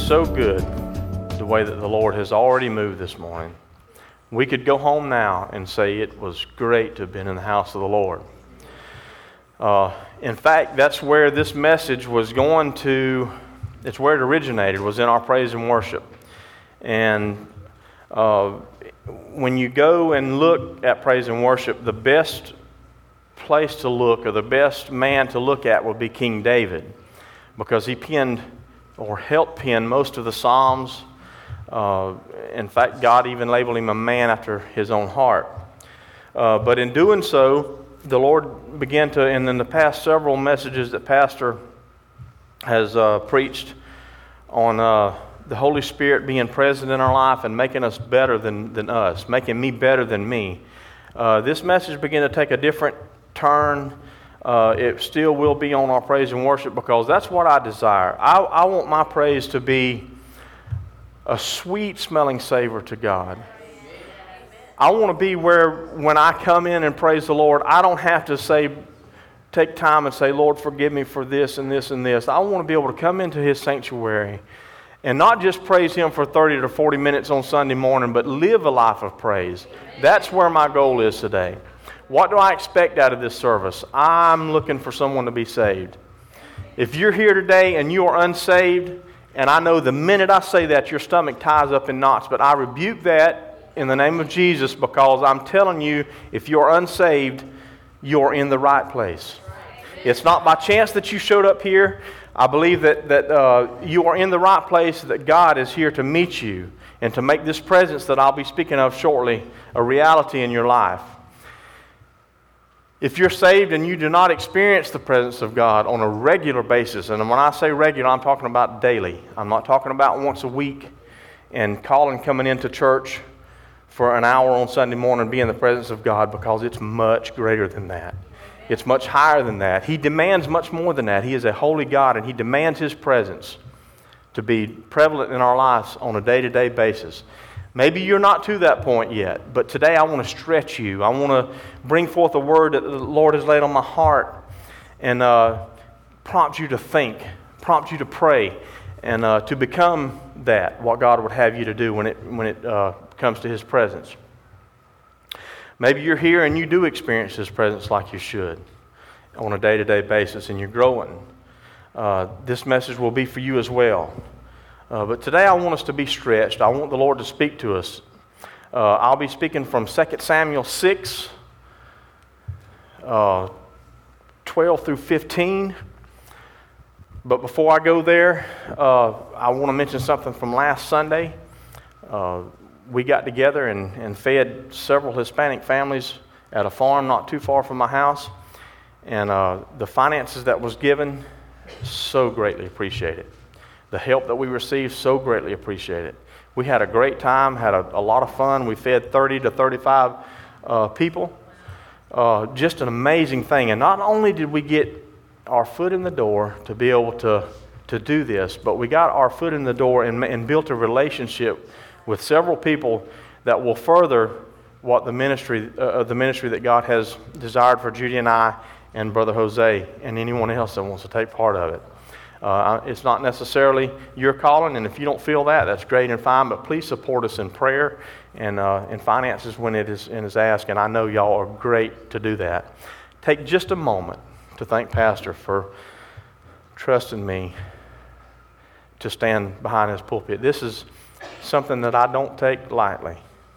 so good the way that the Lord has already moved this morning. We could go home now and say it was great to have been in the house of the Lord. In fact, that's where this message was going to, it's where it originated, was in our praise and worship. And when you go and look at praise and worship, the best place to look, or the best man to look at, would be King David, because he penned or helped pen most of the Psalms. In fact, God even labeled him a man after his own heart. But in doing so, the Lord began to, and in the past several messages that Pastor has preached on the Holy Spirit being present in our life and making us better than us, making me better than me, this message began to take a different turn. It still will be on our praise and worship, because that's what I desire. I want my praise to be a sweet-smelling savor to God. I want to be where when I come in and praise the Lord, I don't have to take time and say, Lord, forgive me for this and this and this. I want to be able to come into His sanctuary and not just praise Him for 30 to 40 minutes on Sunday morning, but live a life of praise. That's where my goal is today. What do I expect out of this service? I'm looking for someone to be saved. If you're here today and you are unsaved, and I know the minute I say that, your stomach ties up in knots, but I rebuke that in the name of Jesus, because I'm telling you, if you're unsaved, you're in the right place. It's not by chance that you showed up here. I believe that you are in the right place, that God is here to meet you and to make this presence that I'll be speaking of shortly a reality in your life. If you're saved and you do not experience the presence of God on a regular basis, and when I say regular, I'm talking about daily. I'm not talking about once a week and coming into church for an hour on Sunday morning and be in the presence of God, because it's much greater than that. It's much higher than that. He demands much more than that. He is a holy God, and He demands His presence to be prevalent in our lives on a day-to-day basis. Maybe you're not to that point yet, but today I want to stretch you. I want to bring forth a word that the Lord has laid on my heart and prompt you to think, prompt you to pray, and to become that, what God would have you to do when it comes to His presence. Maybe you're here and you do experience His presence like you should on a day-to-day basis, and you're growing. This message will be for you as well. But today I want us to be stretched. I want the Lord to speak to us. I'll be speaking from 2 Samuel 6, 12 through 15. But before I go there, I want to mention something from last Sunday. We got together and fed several Hispanic families at a farm not too far from my house. And the finances that was given, so greatly appreciated. The help that we received, so greatly appreciated. We had a great time, had a lot of fun. We fed 30 to 35 people. Just an amazing thing. And not only did we get our foot in the door to be able to do this, but we got our foot in the door and built a relationship with several people that will further what the ministry that God has desired for Judy and I and Brother Jose and anyone else that wants to take part of it. It's not necessarily your calling, and if you don't feel that, that's great and fine, but please support us in prayer and in finances when it is asked, and I know y'all are great to do that. Take just a moment to thank Pastor for trusting me to stand behind his pulpit. This is something that I don't take lightly.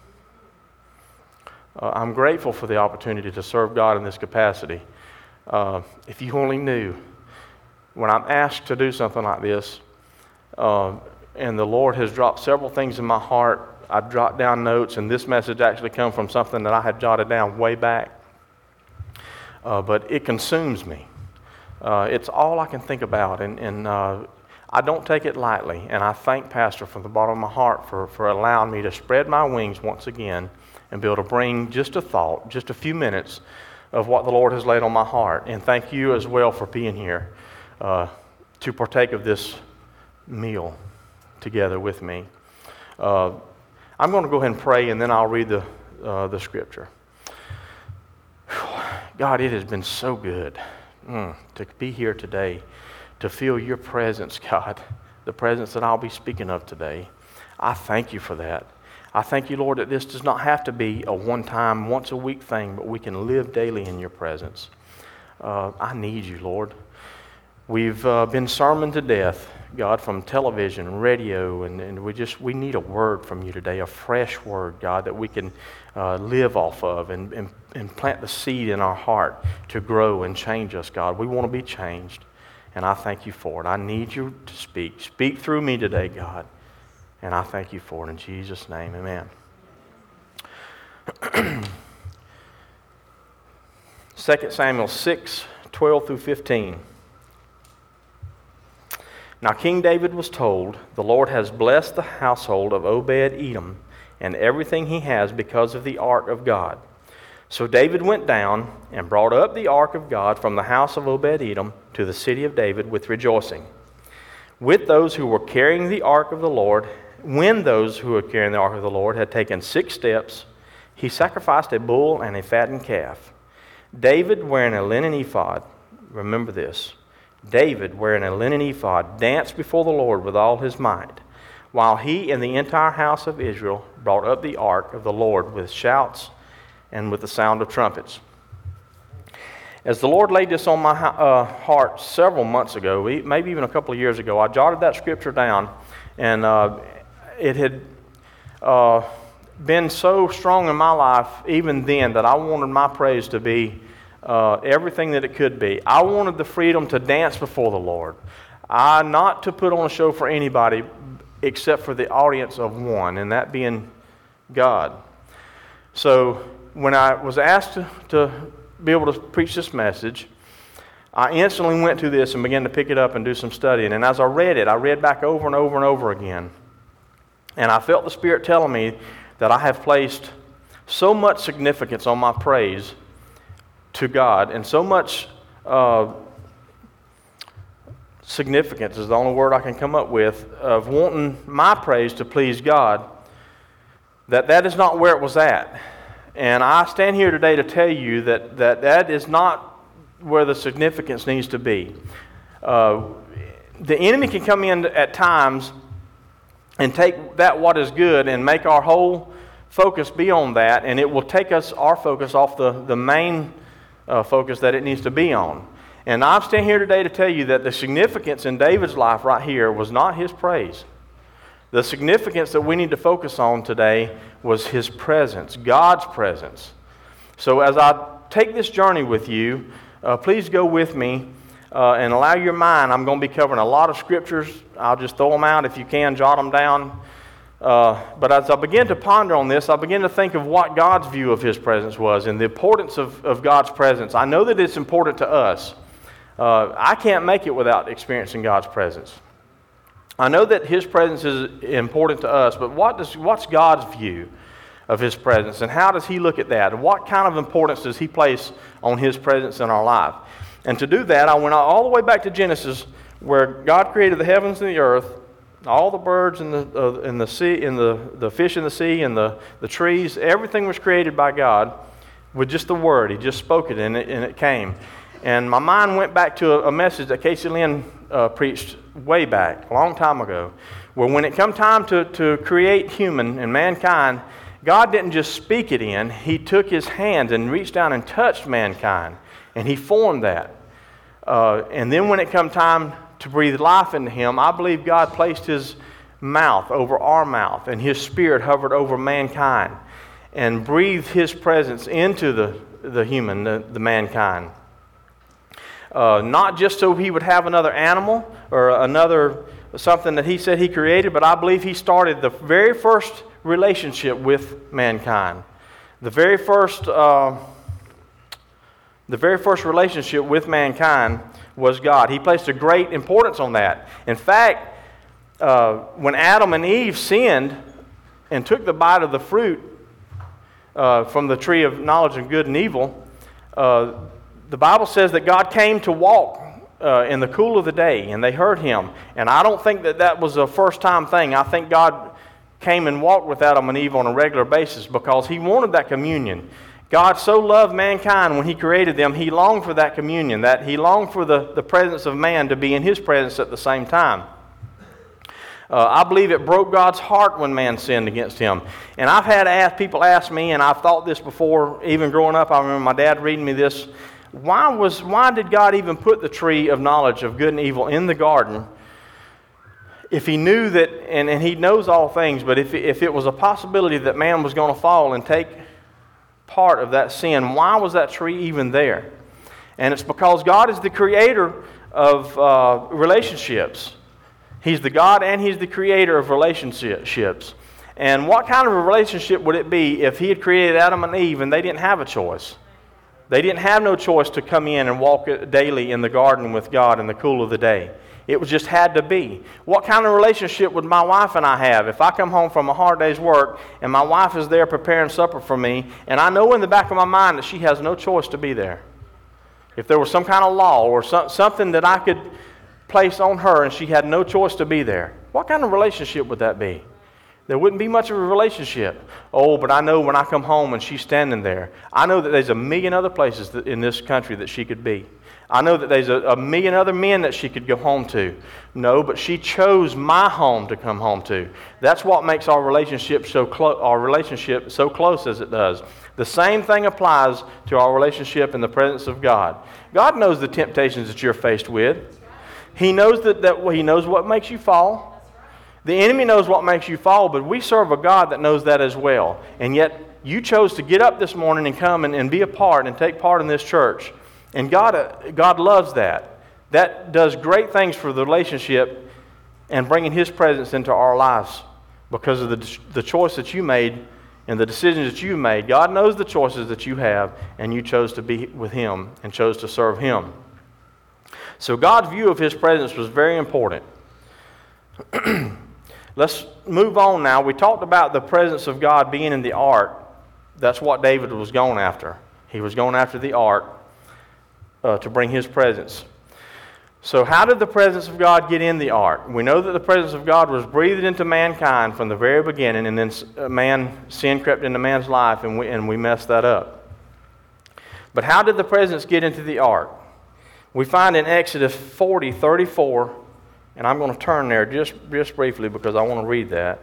I'm grateful for the opportunity to serve God in this capacity. If you only knew, when I'm asked to do something like this, and the Lord has dropped several things in my heart, I've jotted down notes, and this message actually comes from something that I had jotted down way back. But it consumes me. It's all I can think about, and I don't take it lightly. And I thank Pastor from the bottom of my heart for allowing me to spread my wings once again and be able to bring just a thought, just a few minutes of what the Lord has laid on my heart. And thank you as well for being here to partake of this meal together with me. I'm going to go ahead and pray, and then I'll read the scripture. God, it has been so good to be here today, to feel your presence, God. the presence that I'll be speaking of today. I thank you for that. I thank you, Lord, that this does not have to be a one-time, once-a-week thing, but we can live daily in your presence. I need you, Lord. We've been sermoned to death, God, from television, radio, and we need a word from you today, a fresh word, God, that we can live off of and plant the seed in our heart to grow and change us, God. We want to be changed, and I thank you for it. I need you to speak. Speak through me today, God. And I thank you for it in Jesus' name. Amen. 2 Samuel 6, 12 through 15. Now King David was told, "The Lord has blessed the household of Obed-Edom and everything he has because of the ark of God." So David went down and brought up the ark of God from the house of Obed-Edom to the city of David with rejoicing. With those who were carrying the ark of the Lord, when those who were carrying the ark of the Lord had taken 6 steps, he sacrificed a bull and a fattened calf. David, wearing a linen ephod, remember this, David, wearing a linen ephod, danced before the Lord with all his might, while he and the entire house of Israel brought up the ark of the Lord with shouts and with the sound of trumpets. As the Lord laid this on my heart several months ago, maybe even a couple of years ago, I jotted that scripture down, and it had been so strong in my life even then that I wanted my praise to be everything that it could be. I wanted the freedom to dance before the Lord. Not to put on a show for anybody except for the audience of one, and that being God. So when I was asked to be able to preach this message, I instantly went to this and began to pick it up and do some studying. And as I read back over and over and over again. And I felt the Spirit telling me that I have placed so much significance on my praise to God, and so much significance is the only word I can come up with, of wanting my praise to please God, that is not where it was at. And I stand here today to tell you that is not where the significance needs to be. The enemy can come in at times and take that what is good and make our whole focus be on that, and it will take our focus off the main focus that it needs to be on. And I stand here today to tell you that the significance in David's life right here was not his praise. The significance that we need to focus on today was his presence, God's presence. So as I take this journey with you, please go with me and allow your mind. I'm going to be covering a lot of scriptures. I'll just throw them out. If you can, jot them down. But as I begin to ponder on this, I begin to think of what God's view of his presence was and the importance of God's presence. I know that it's important to us. I can't make it without experiencing God's presence. I know that his presence is important to us, but what's God's view of his presence, and how does he look at that? And what kind of importance does he place on his presence in our life? And to do that, I went all the way back to Genesis, where God created the heavens and the earth, all the birds in the sea, and the fish in the sea, and the trees. Everything was created by God with just the word. He just spoke it, and it came. And my mind went back to a message that Casey Lynn preached way back, a long time ago, where when it come time to create human and mankind, God didn't just speak it in. He took his hands and reached down and touched mankind, and he formed that. And then when it come time to breathe life into him, I believe God placed his mouth over our mouth, and his spirit hovered over mankind and breathed his presence into the human, the mankind. Not just so he would have another animal or another something that he said he created, but I believe he started the very first relationship with mankind. The very first relationship with mankind was God. He placed a great importance on that. In fact, when Adam and Eve sinned and took the bite of the fruit from the tree of knowledge of good and evil, the Bible says that God came to walk in the cool of the day, and they heard him. And I don't think that was a first-time thing. I think God came and walked with Adam and Eve on a regular basis because he wanted that communion. God so loved mankind when he created them, he longed for that communion, that he longed for the presence of man to be in his presence at the same time. I believe it broke God's heart when man sinned against him. And I've had people ask me, and I've thought this before, even growing up. I remember my dad reading me this. Why did God even put the tree of knowledge of good and evil in the garden if he knew that, and he knows all things, but if it was a possibility that man was going to fall and take part of that sin, why was that tree even there? And it's because God is the creator of relationships. He's the God and He's the creator of relationships. And what kind of a relationship would it be if He had created Adam and Eve and they didn't have a choice? They didn't have no choice to come in and walk daily in the garden with God in the cool of the day. It just had to be. What kind of relationship would my wife and I have if I come home from a hard day's work and my wife is there preparing supper for me, and I know in the back of my mind that she has no choice to be there? If there was some kind of law or something that I could place on her and she had no choice to be there, what kind of relationship would that be? There wouldn't be much of a relationship. Oh, but I know when I come home and she's standing there, I know that there's a million other places in this country that she could be. I know that there's a million other men that she could go home to. No, but she chose my home to come home to. That's what makes our relationship so close as it does. The same thing applies to our relationship in the presence of God. God knows the temptations that you're faced with. He knows He knows what makes you fall. The enemy knows what makes you fall, but we serve a God that knows that as well. And yet you chose to get up this morning and come and be a part and take part in this church. And God loves that. That does great things for the relationship and bringing His presence into our lives because of the choice that you made and the decisions that you made. God knows the choices that you have, and you chose to be with Him and chose to serve Him. So God's view of His presence was very important. Let's move on now. We talked about the presence of God being in the ark. That's what David was going after. He was going after the ark to bring His presence. So how did the presence of God get in the ark? We know that the presence of God was breathed into mankind from the very beginning, and then sin crept into man's life, and we messed that up. But how did the presence get into the ark? We find in Exodus 40:34, and I'm going to turn there just briefly because I want to read that.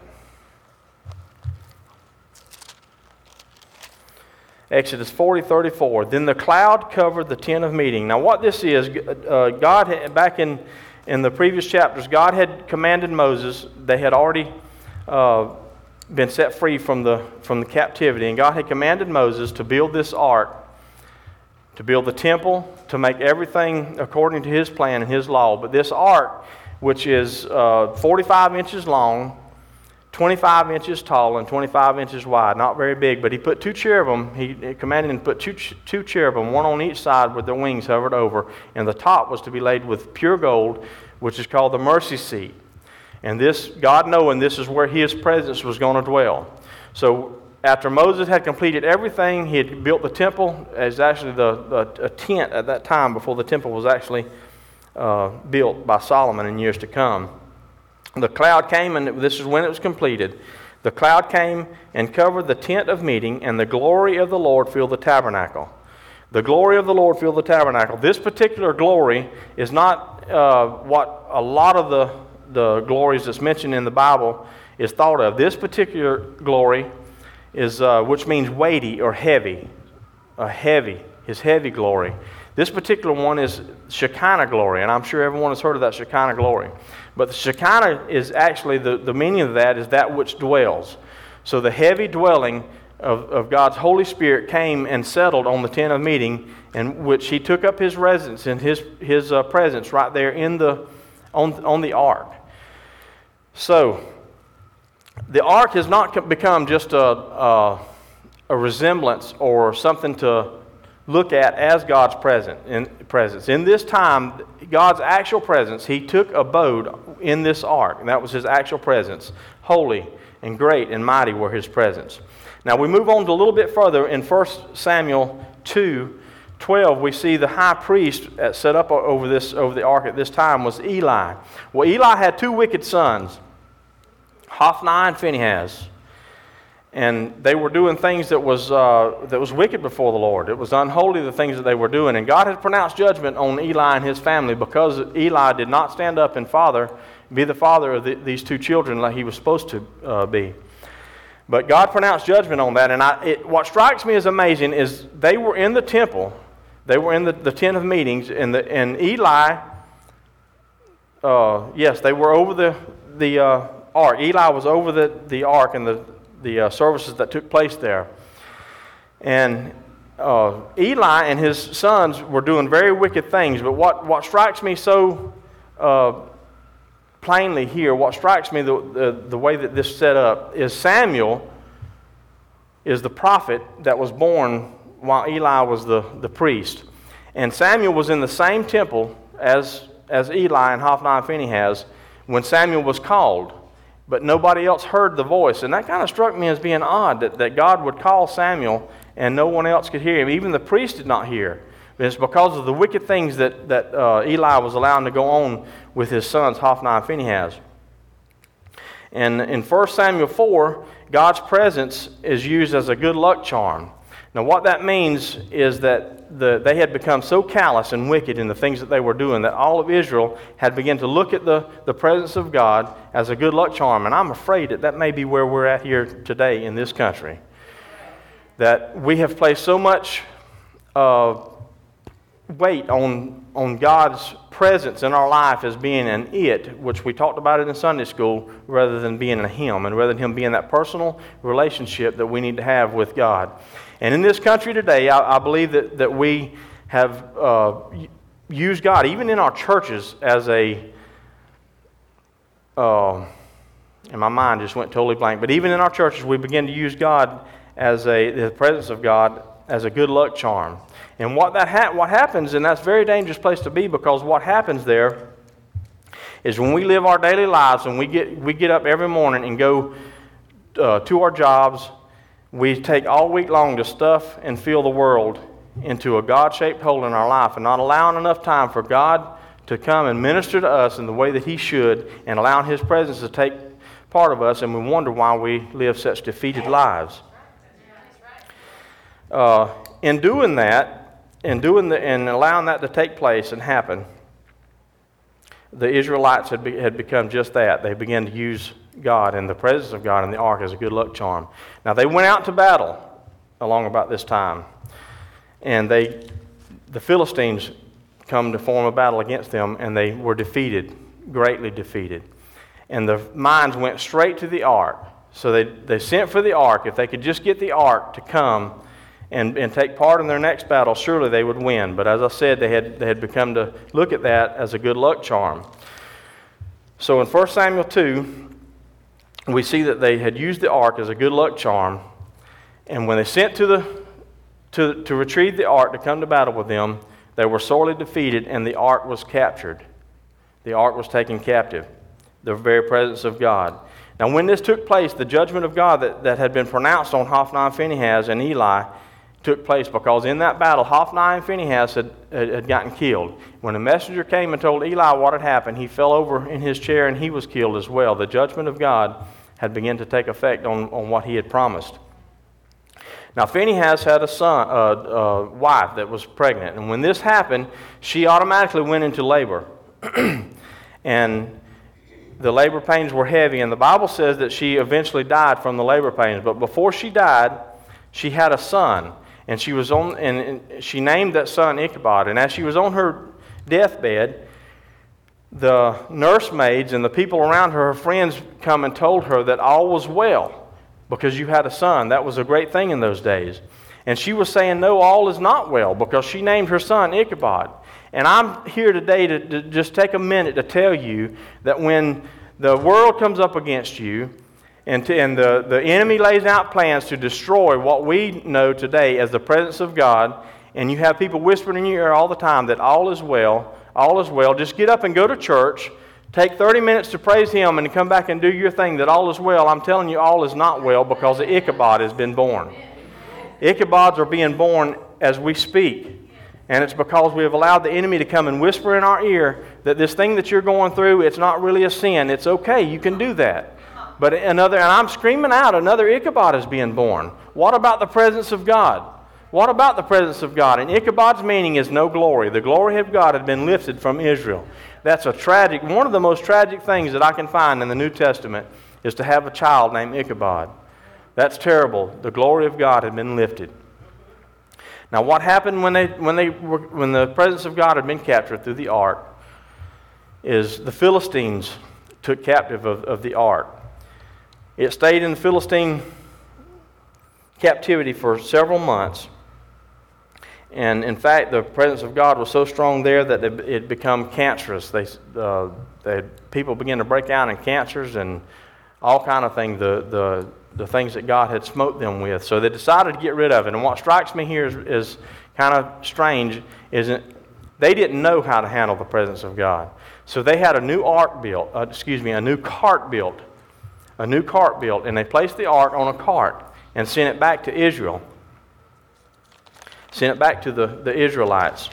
Exodus 40:34. Then the cloud covered the tent of meeting. Now what this is, God, back in the previous chapters, God had commanded Moses. They had already been set free from the captivity, and God had commanded Moses to build this ark, to build the temple, to make everything according to His plan and His law. But this ark, which is 45 inches long, 25 inches tall, and 25 inches wide, not very big, but He put two cherubim. He commanded him to put two cherubim, one on each side with their wings hovered over, and the top was to be laid with pure gold, which is called the mercy seat. And this, God knowing this is where His presence was going to dwell. So after Moses had completed everything, he had built the temple. It's actually a tent at that time before the temple was actually built by Solomon in years to come. The cloud came, and this is when it was completed. The cloud came and covered the tent of meeting, and the glory of the Lord filled the tabernacle. The glory of the Lord filled the tabernacle. This particular glory is not what a lot of the glories that's mentioned in the Bible is thought of. This particular glory is, which means weighty or heavy, His heavy glory. This particular one is Shekinah glory, and I'm sure everyone has heard of that Shekinah glory. But the Shekinah is actually, the meaning of that is that which dwells. So the heavy dwelling of God's Holy Spirit came and settled on the tent of meeting, in which He took up His residence and His presence right there on the ark. So the ark has not become just a resemblance or something to look at as God's presence. In this time, God's actual presence, He took abode in this ark, and that was His actual presence. Holy and great and mighty were His presence. Now we move on to a little bit further. In 1 Samuel 2:12, we see the high priest set up over the ark at this time was Eli. Well, Eli had two wicked sons, Hophni and Phinehas. And they were doing things that was wicked before the Lord. It was unholy, the things that they were doing. And God had pronounced judgment on Eli and his family because Eli did not stand up and be the father of these two children like he was supposed to be. But God pronounced judgment on that. And what strikes me as amazing is they were in the temple. They were in the tent of meetings. And Eli, yes, they were over the ark. Eli was over the ark and the services that took place there. And Eli and his sons were doing very wicked things. But what strikes me so plainly here, what strikes me the way that this is set up is Samuel is the prophet that was born while Eli was the priest. And Samuel was in the same temple as Eli and Hophni and Phinehas when Samuel was called. But nobody else heard the voice. And that kind of struck me as being odd, that God would call Samuel and no one else could hear him. Even the priest did not hear. But it's because of the wicked things that Eli was allowing to go on with his sons, Hophni and Phinehas. And in 1 Samuel 4, God's presence is used as a good luck charm. Now what that means is that they had become so callous and wicked in the things that they were doing that all of Israel had begun to look at the presence of God as a good luck charm. And I'm afraid that may be where we're at here today in this country. That we have placed so much weight on God's presence in our life as being an it, which we talked about it in Sunday school, rather than being a him, and rather than him being that personal relationship that we need to have with God. And in this country today, I believe that we have used God, even in our churches, as and my mind just went totally blank, but even in our churches, we begin to use God as the presence of God as a good luck charm. And what happens, and that's a very dangerous place to be, because what happens there is when we live our daily lives and we get up every morning and go to our jobs, we take all week long to stuff and fill the world into a God-shaped hole in our life and not allowing enough time for God to come and minister to us in the way that He should, and allowing His presence to take part of us, and we wonder why we live such defeated lives. In doing that, and allowing that to take place and happen, the Israelites had become just that. They began to use God and the presence of God in the ark as a good luck charm. Now they went out to battle along about this time, and the Philistines come to form a battle against them, and they were defeated, greatly defeated. And the minds went straight to the ark. So they sent for the ark. If they could just get the ark to come and take part in their next battle, surely they would win. But as I said, they had become to look at that as a good luck charm. So in 1 Samuel 2, we see that they had used the ark as a good luck charm, and when they sent to retrieve the ark to come to battle with them, they were sorely defeated, and the ark was captured. The ark was taken captive, the very presence of God. Now when this took place, the judgment of God that had been pronounced on Hophni and Phinehas and Eli took place, because in that battle, Hophni and Phinehas had gotten killed. When the messenger came and told Eli what had happened, he fell over in his chair and he was killed as well. The judgment of God had begun to take effect on what he had promised. Now Phinehas had a wife that was pregnant, and when this happened, she automatically went into labor. And the labor pains were heavy, and the Bible says that she eventually died from the labor pains. But before she died, she had a son. And she named that son Ichabod. And as she was on her deathbed, the nursemaids and the people around her, her friends, come and told her that all was well because you had a son. That was a great thing in those days. And she was saying, no, all is not well, because she named her son Ichabod. And I'm here today to just take a minute to tell you that when the world comes up against you, and the enemy lays out plans to destroy what we know today as the presence of God, and you have people whispering in your ear all the time that all is well, just get up and go to church, take 30 minutes to praise Him, and come back and do your thing, that all is well. I'm telling you, all is not well, because the Ichabod has been born. Ichabods are being born as we speak. And it's because we have allowed the enemy to come and whisper in our ear that this thing that you're going through, it's not really a sin. It's okay, you can do that. But and I'm screaming out, another Ichabod is being born. What about the presence of God? What about the presence of God? And Ichabod's meaning is no glory. The glory of God had been lifted from Israel. That's one of the most tragic things that I can find in the New Testament is to have a child named Ichabod. That's terrible. The glory of God had been lifted. Now, what happened when the presence of God had been captured through the ark is the Philistines took captive of the ark. It stayed in the Philistine captivity for several months. And in fact, the presence of God was so strong there that it became cancerous. People began to break out in cancers and all kind of things, the things that God had smote them with. So they decided to get rid of it. And what strikes me here is kind of strange, they didn't know how to handle the presence of God. So they had a new cart built, and they placed the ark on a cart and sent it back to Israel. Sent it back to the Israelites.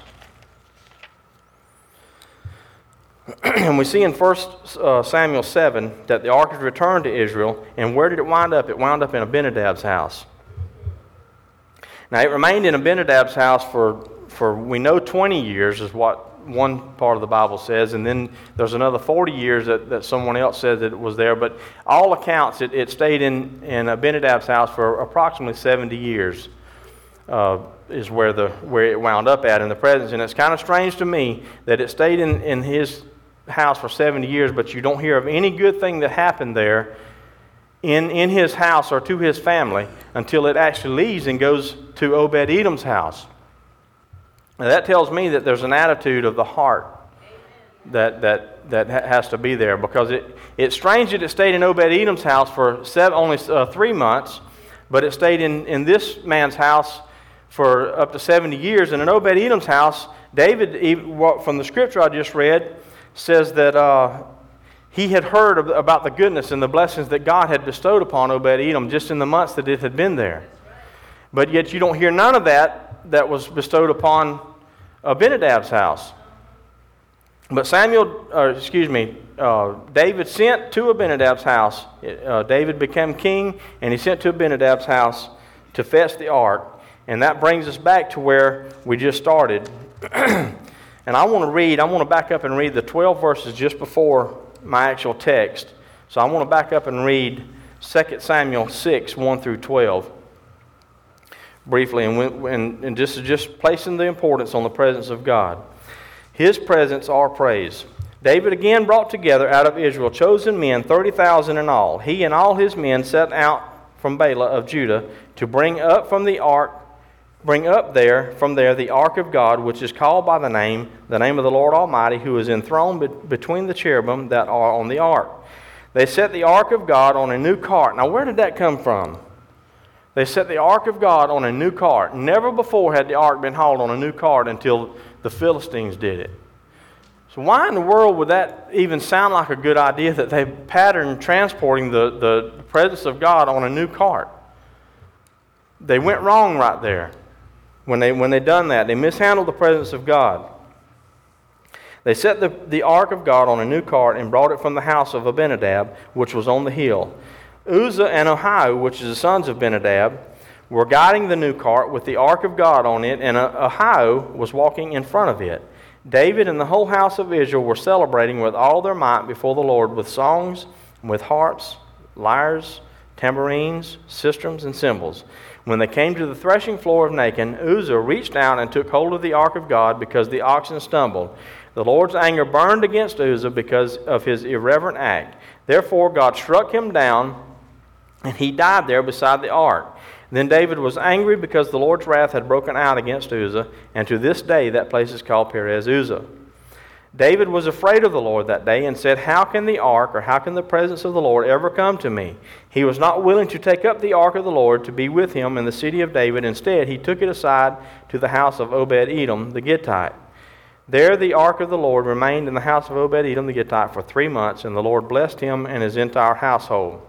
And we see in 1 Samuel 7 that the ark is returned to Israel. And where did it wind up? It wound up in Abinadab's house. Now, it remained in Abinadab's house for we know 20 years is what one part of the Bible says. And then there's another 40 years that someone else says that it was there. But all accounts, it stayed in Abinadab's house for approximately 70 years. Is where it wound up at in the presence. And it's kind of strange to me that it stayed in his house for 70 years, but you don't hear of any good thing that happened there in his house or to his family until it actually leaves and goes to Obed-Edom's house. Now that tells me that there's an attitude of the heart that has to be there, because it's strange that it stayed in Obed-Edom's house for only 3 months, but it stayed in this man's house for up to 70 years. And in Obed-Edom's house, David, from the scripture I just read, says that he had heard about the goodness and the blessings that God had bestowed upon Obed-Edom just in the months that it had been there. But yet you don't hear none of that was bestowed upon Abinadab's house. But David sent to Abinadab's house. David became king, and he sent to Abinadab's house to fetch the ark. And that brings us back to where we just started. And I want to back up and read the 12 verses just before my actual text. So I want to back up and read 2 Samuel 6, 1 through 12. Briefly, and this is just placing the importance on the presence of God. His presence, our praise. David again brought together out of Israel chosen men, 30,000 in all. He and all his men set out from Bela of Judah to bring up from there the ark of God, which is called by the name of the Lord Almighty, who is enthroned between the cherubim that are on the ark. They set the ark of God on a new cart. Now, where did that come from? They set the ark of God on a new cart. Never before had the ark been hauled on a new cart until the Philistines did it. So why in the world would that even sound like a good idea, that they patterned transporting the presence of God on a new cart? They went wrong right there. When they done that, they mishandled the presence of God. They set the ark of God on a new cart and brought it from the house of Abinadab, which was on the hill. Uzzah and Ahio, which is the sons of Abinadab, were guiding the new cart with the ark of God on it, and Ahio was walking in front of it. David and the whole house of Israel were celebrating with all their might before the Lord with songs, with harps, lyres, tambourines, sistrums, and cymbals. When they came to the threshing floor of Nacon, Uzzah reached out and took hold of the ark of God because the oxen stumbled. The Lord's anger burned against Uzzah because of his irreverent act. Therefore God struck him down, and he died there beside the ark. Then David was angry because the Lord's wrath had broken out against Uzzah, and to this day that place is called Perez Uzzah. David was afraid of the Lord that day and said, "How can the ark, or how can the presence of the Lord ever come to me?" He was not willing to take up the ark of the Lord to be with him in the city of David. Instead, he took it aside to the house of Obed-Edom the Gittite. There the ark of the Lord remained in the house of Obed-Edom the Gittite for 3 months, and the Lord blessed him and his entire household.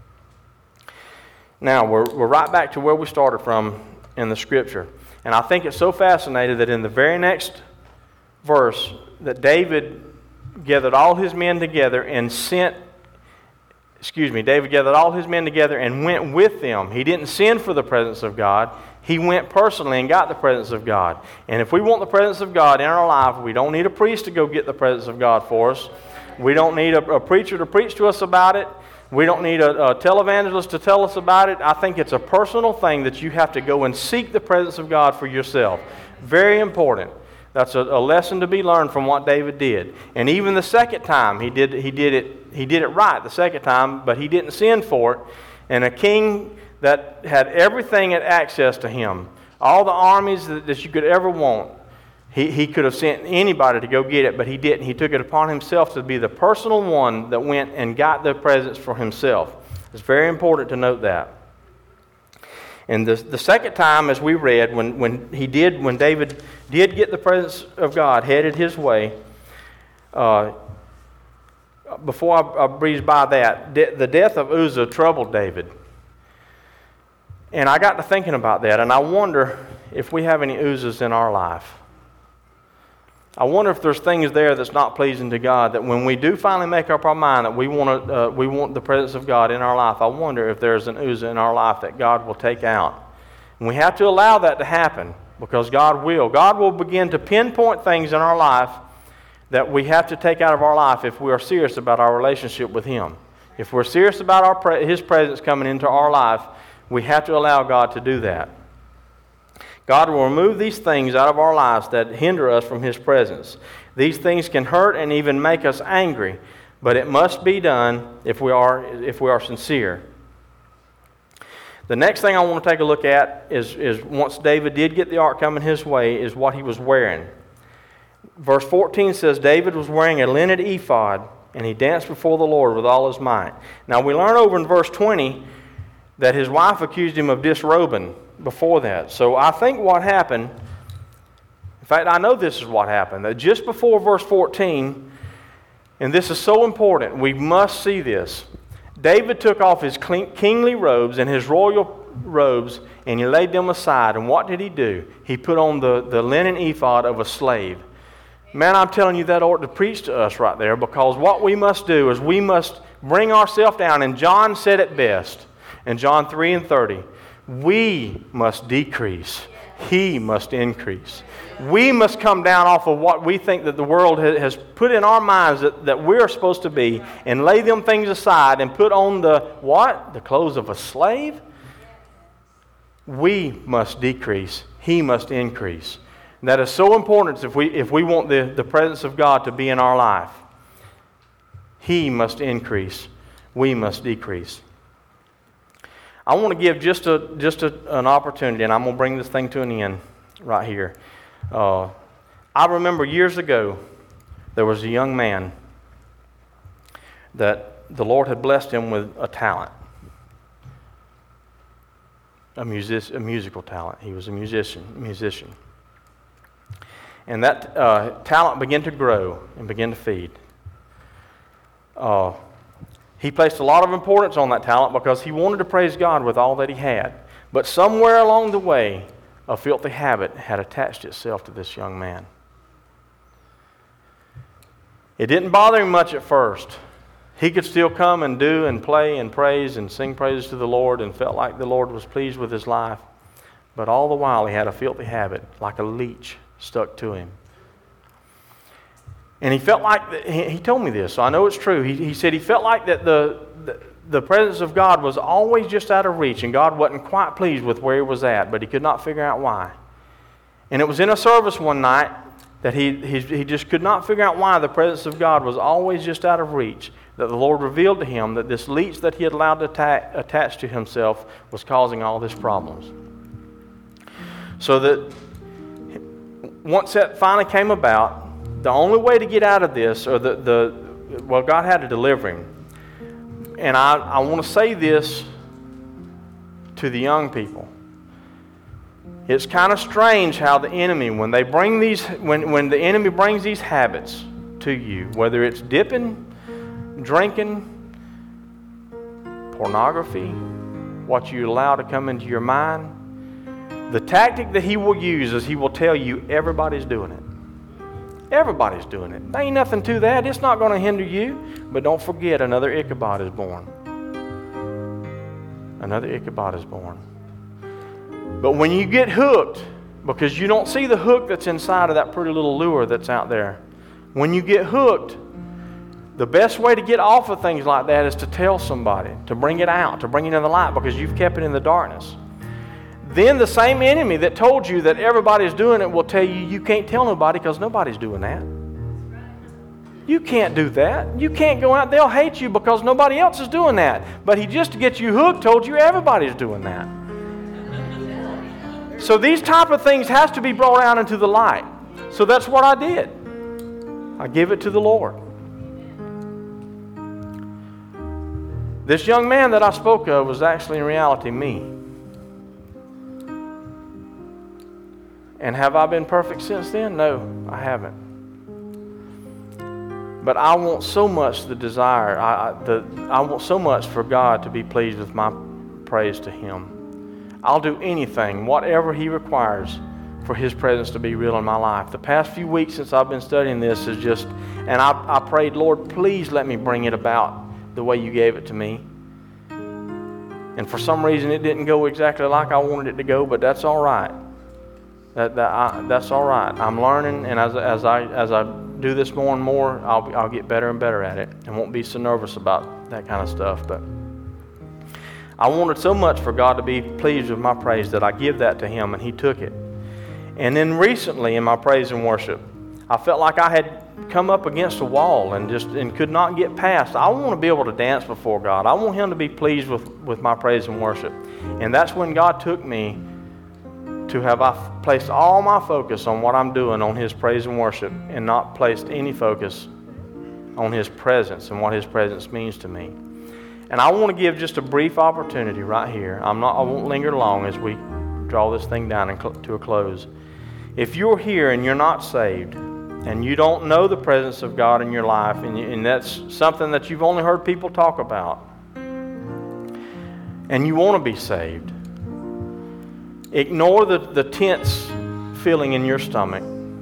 Now, we're right back to where we started from in the Scripture. And I think it's so fascinating that in the very next verse, that David gathered all his men together and sent David gathered all his men together and went with them. He didn't send for the presence of God. He went personally and got the presence of God. And if we want the presence of God in our life, we don't need a priest to go get the presence of God for us. We don't need a preacher to preach to us about it. We don't need a televangelist to tell us about it. I think it's a personal thing that you have to go and seek the presence of God for yourself. Very important. That's a lesson to be learned from what David did. And even the second time, he did it right the second time, but he didn't send for it. And a king that had everything at access to him, all the armies that you could ever want, he could have sent anybody to go get it, but he didn't. He took it upon himself to be the personal one that went and got the presents for himself. It's very important to note that. And the second time, as we read, when David did get the presence of God headed his way, before I breeze by that, the death of Uzzah troubled David. And I got to thinking about that, and I wonder if we have any Uzzahs in our life. I wonder if there's things there that's not pleasing to God, that when we do finally make up our mind that we want the presence of God in our life, I wonder if there's an Uzzah in our life that God will take out. And we have to allow that to happen, because God will. God will begin to pinpoint things in our life that we have to take out of our life if we are serious about our relationship with Him. If we're serious about His presence coming into our life, we have to allow God to do that. God will remove these things out of our lives that hinder us from His presence. These things can hurt and even make us angry, but it must be done if we are sincere. The next thing I want to take a look at is once David did get the ark coming his way, is what he was wearing. Verse 14 says, David was wearing a linen ephod, and he danced before the Lord with all his might. Now we learn over in verse 20 that his wife accused him of disrobing before that. So I think what happened, in fact, I know this is what happened, that just before verse 14, and this is so important, we must see this. David took off his kingly robes and his royal robes, and he laid them aside. And what did he do? He put on the linen ephod of a slave. Man, I'm telling you, that ought to preach to us right there, because what we must do is we must bring ourselves down. And John said it best in John 3:30. We must decrease. He must increase. We must come down off of what we think that the world has put in our minds that we're supposed to be, and lay them things aside and put on the what? The clothes of a slave? We must decrease. He must increase. And that is so important if we want the presence of God to be in our life. He must increase. We must decrease. I want to give just an opportunity, and I'm going to bring this thing to an end right here. I remember years ago, there was a young man that the Lord had blessed him with a talent, a musical talent. He was a musician. And that talent began to grow and began to feed. He placed a lot of importance on that talent because he wanted to praise God with all that he had. But somewhere along the way, a filthy habit had attached itself to this young man. It didn't bother him much at first. He could still come and do and play and praise and sing praises to the Lord and felt like the Lord was pleased with his life. But all the while he had a filthy habit, like a leech, stuck to him. And he felt like, he told me this, so I know it's true. He said he felt like that the presence of God was always just out of reach, and God wasn't quite pleased with where he was at, but he could not figure out why. And it was in a service one night that he just could not figure out why the presence of God was always just out of reach, that the Lord revealed to him that this leech that he had allowed to attach to himself was causing all these problems. So that once that finally came about, the only way to get out of this, or God had to deliver him. And I want to say this to the young people. It's kind of strange how the enemy, when the enemy brings these habits to you, whether it's dipping, drinking, pornography, what you allow to come into your mind, the tactic that he will use is he will tell you everybody's doing it. Everybody's doing it. There ain't nothing to that. It's not going to hinder you. But don't forget, another Ichabod is born. another Ichabod is born. But when you get hooked, because you don't see the hook that's inside of that pretty little lure that's out there, when you get hooked, the best way to get off of things like that is to tell somebody, to bring it out, to bring it into the light, because you've kept it in the darkness. Then the same enemy that told you that everybody's doing it will tell you you can't tell nobody because nobody's doing that. You can't do that. You can't go out. They'll hate you because nobody else is doing that. But he, just to get you hooked, told you everybody's doing that. So these type of things has to be brought out into the light. So that's what I did. I give it to the Lord. This young man that I spoke of was actually in reality me. And have I been perfect since then? No, I haven't. But I want so much the desire, I want so much for God to be pleased with my praise to Him. I'll do anything, whatever He requires, for His presence to be real in my life. The past few weeks since I've been studying this is just, and I prayed, Lord, please let me bring it about the way You gave it to me. And for some reason it didn't go exactly like I wanted it to go, but that's all right. That's all right. I'm learning, and as I do this more and more, I'll get better and better at it, and won't be so nervous about that kind of stuff. But I wanted so much for God to be pleased with my praise that I give that to Him, and He took it. And then recently in my praise and worship, I felt like I had come up against a wall and could not get past. I want to be able to dance before God. I want Him to be pleased with my praise and worship. And that's when God took me to have I placed all my focus on what I'm doing on His praise and worship, and not placed any focus on His presence and what His presence means to me. And I want to give just a brief opportunity right here. I won't linger long as we draw this thing down to a close. If you're here and you're not saved, and you don't know the presence of God in your life, and that's something that you've only heard people talk about, and you want to be saved, ignore the tense feeling in your stomach.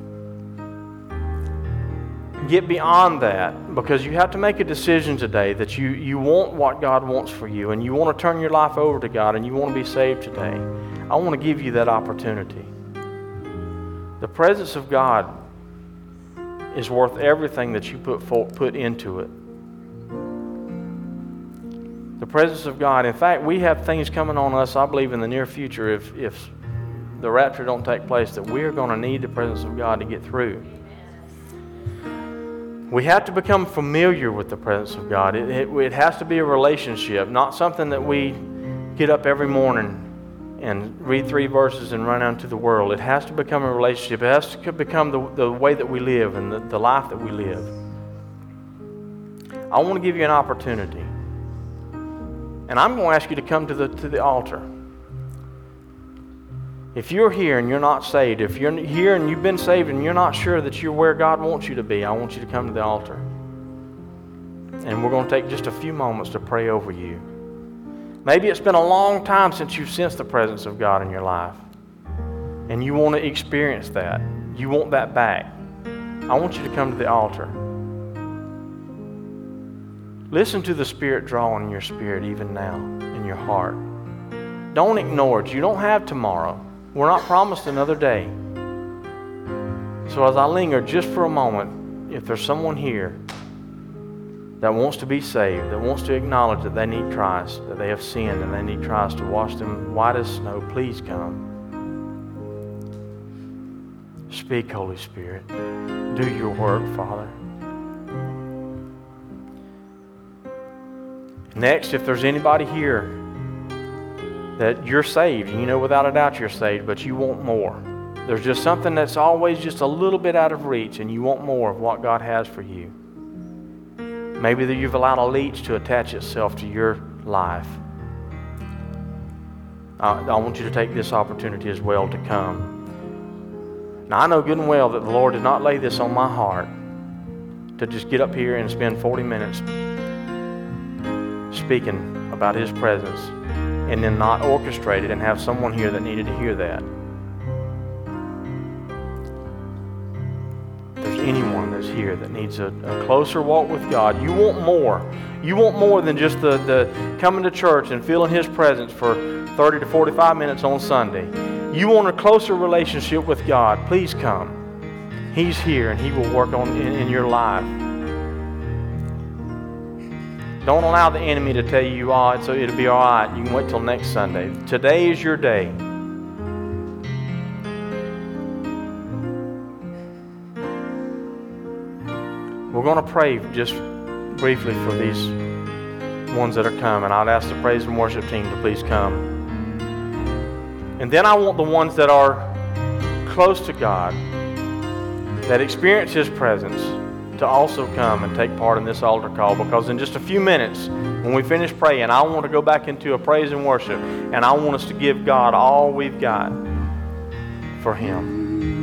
Get beyond that, because you have to make a decision today that you want what God wants for you, and you want to turn your life over to God, and you want to be saved today. I want to give you that opportunity. The presence of God is worth everything that you put into it. The presence of God. In fact, we have things coming on us, I believe, in the near future, if the rapture don't take place, that we're going to need the presence of God to get through. We have to become familiar with the presence of God. It has to be a relationship, not something that we get up every morning and read 3 verses and run out into the world. It has to become a relationship. It has to become the way that we live and the life that we live. I want to give you an opportunity. And I'm going to ask you to come to the altar. If you're here and you're not saved, if you're here and you've been saved and you're not sure that you're where God wants you to be, I want you to come to the altar. And we're going to take just a few moments to pray over you. Maybe it's been a long time since you've sensed the presence of God in your life, and you want to experience that. You want that back. I want you to come to the altar. Listen to the Spirit drawing in your spirit even now, in your heart. Don't ignore it. You don't have tomorrow. We're not promised another day. So as I linger just for a moment, if there's someone here that wants to be saved, that wants to acknowledge that they need Christ, that they have sinned and they need Christ to wash them white as snow, please come. Speak, Holy Spirit. Do your work, Father. Next, if there's anybody here that you're saved, and you know without a doubt you're saved, but you want more. There's just something that's always just a little bit out of reach, and you want more of what God has for you. Maybe that you've allowed a leech to attach itself to your life. I want you to take this opportunity as well to come. Now, I know good and well that the Lord did not lay this on my heart to just get up here and spend 40 minutes speaking about His presence and then not orchestrate it and have someone here that needed to hear that. If there's anyone that's here that needs a closer walk with God, you want more. You want more than just the coming to church and feeling His presence for 30 to 45 minutes on Sunday. You want a closer relationship with God, please come. He's here and He will work on in your life. Don't allow the enemy to tell you, it'll be all right. You can wait till next Sunday. Today is your day. We're going to pray just briefly for these ones that are coming. I'd ask the praise and worship team to please come. And then I want the ones that are close to God, that experience His presence, to also come and take part in this altar call, because in just a few minutes, when we finish praying, I want to go back into a praise and worship, and I want us to give God all we've got for Him.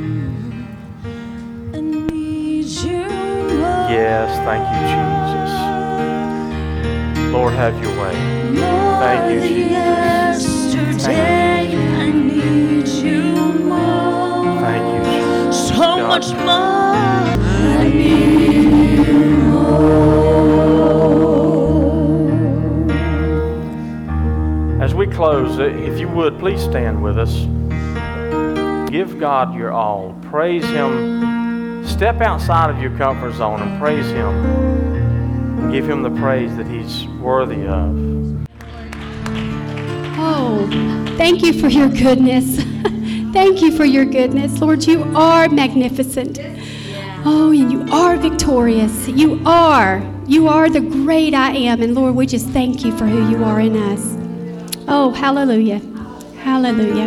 Yes, thank you, Jesus. Lord, have your way. Thank you, Jesus. Thank you. I need you more. Thank you, Jesus. So God. much more. I need you more. As we close, if you would, please stand with us. Give God your all. Praise Him. Step outside of your comfort zone and praise Him. And give Him the praise that He's worthy of. Oh, thank you for your goodness. Thank you for your goodness. Lord, you are magnificent. Oh, and you are victorious. You are the great I am. And Lord, we just thank you for who you are in us. Oh, hallelujah. Hallelujah.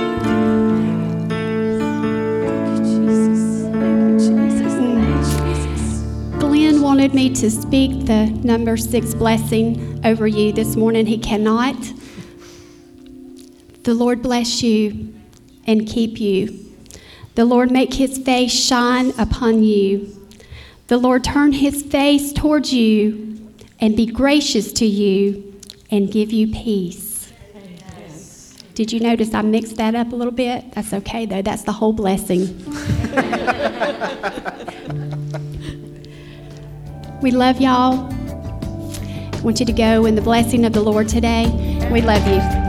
Glenn wanted me to speak the number 6 blessing over you this morning. He cannot. The Lord bless you and keep you. The Lord make His face shine upon you. The Lord turn His face towards you and be gracious to you and give you peace. Yes. Did you notice I mixed that up a little bit? That's okay, though. That's the whole blessing. We love y'all. I want you to go in the blessing of the Lord today. We love you.